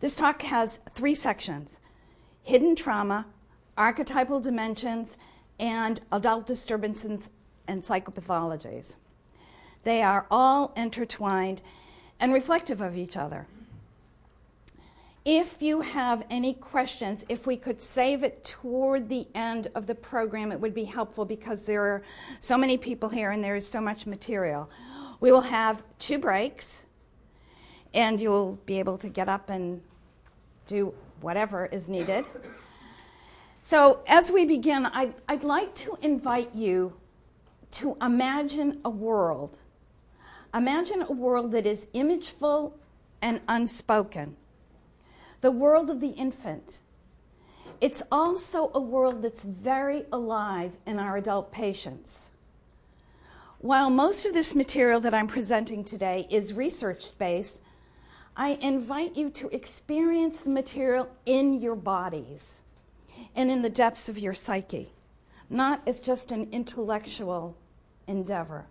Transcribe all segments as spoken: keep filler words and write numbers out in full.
This talk has three sections: hidden trauma, archetypal dimensions, and adult disturbances and psychopathologies. They are all intertwined and reflective of each other. If you have any questions, if we could save it toward the end of the program, it would be helpful because there are so many people here and there is so much material. We will have two breaks, and you'll be able to get up and do whatever is needed. So as we begin, I'd, I'd like to invite you to imagine a world. Imagine a world that is imageful and unspoken. The world of the infant. It's also a world that's very alive in our adult patients. While most of this material that I'm presenting today is research-based, I invite you to experience the material in your bodies and in the depths of your psyche, not as just an intellectual endeavor.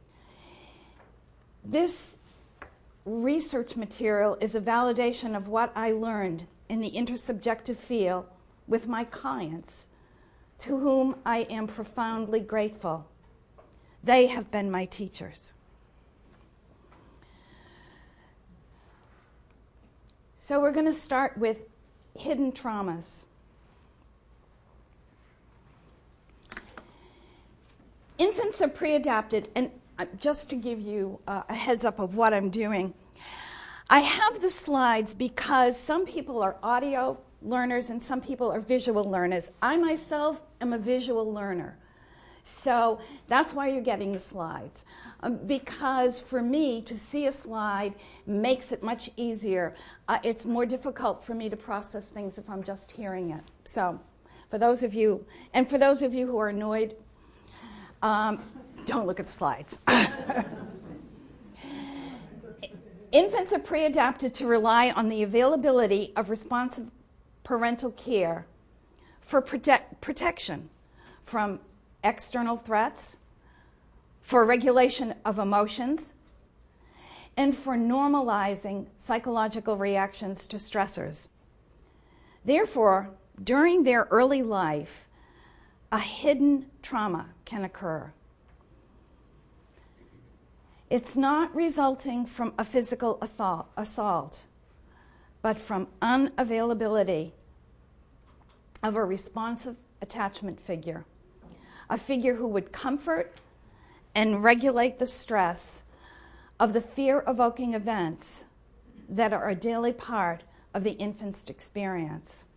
This research material is a validation of what I learned in the intersubjective field with my clients, to whom I am profoundly grateful. They have been my teachers. So we're going to start with hidden traumas. Infants are pre-adapted, and just to give you uh, a heads up of what I'm doing, I have the slides because some people are audio learners and some people are visual learners. I myself am a visual learner. So that's why you're getting the slides. Um, because for me, to see a slide makes it much easier. Uh, it's more difficult for me to process things if I'm just hearing it. So for those of you, and for those of you who are annoyed, um, don't look at the slides. Infants are pre-adapted to rely on the availability of responsive parental care for protect, protection from external threats, for regulation of emotions, and for normalizing psychological reactions to stressors. Therefore, during their early life, a hidden trauma can occur. It's not resulting from a physical assault, but from unavailability of a responsive attachment figure, a figure who would comfort and regulate the stress of the fear-evoking events that are a daily part of the infant's experience.